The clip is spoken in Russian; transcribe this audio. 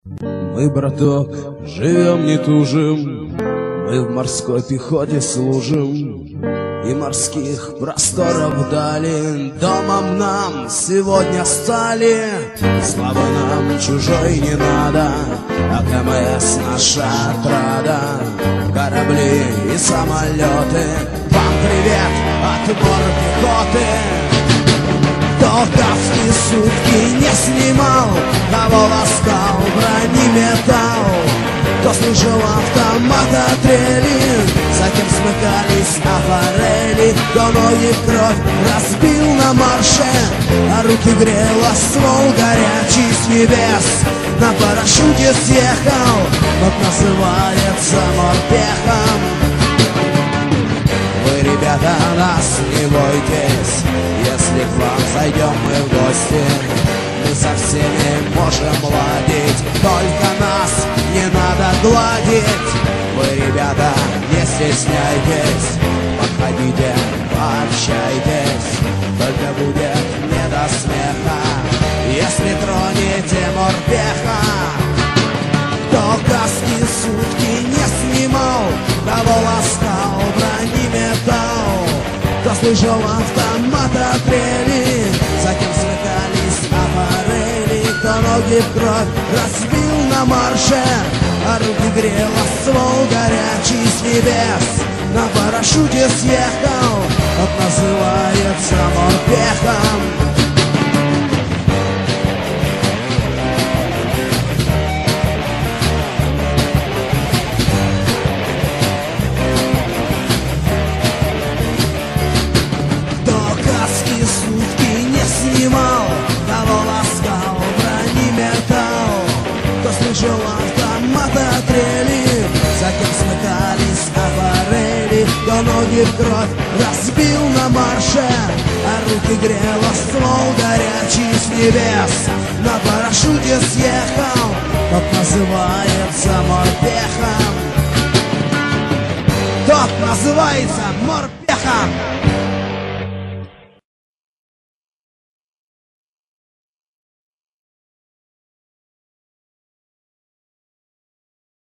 Мы, браток, живем не тужим, мы в морской пехоте служим, и морских просторов вдали домом нам сегодня стали. Славы нам чужой не надо, а КМС наша отрада. Корабли и самолеты, вам привет от морпехоты. Кто каски сутки не снимал, кого ласкал бронеметалл, кто слышал автомата трели, затем смыкались форели, кто ноги в кровь разбил на марше, а руки грел ствол горячий с небес. На парашюте съехал, вот называется морпехом. Вы, ребята, нас не бойтесь, если к вам зайдем мы в гости, мы со всеми можем ладить, только нас не надо гладить. Вы, ребята, не стесняйтесь, подходите, пообщайтесь, только будет не до смеха, если тронете морпеха. Кто каски сутки не снимал, кого ласкал бронеметалл, кто слышал автомата трели, затем смыкались форели, кто ноги в кровь разбил на марше, а руки грел ствол горячий с небес. На парашюте съехал, вот называется морпехом. Кого ласкал бронеметалл, кто слышал автомата трели, затем смыкались форели, кто ноги в кровь разбил на марше, а руки грел ствол горячий с небес. На парашюте съехал, тот называется морпехом. Тот называется морпехом.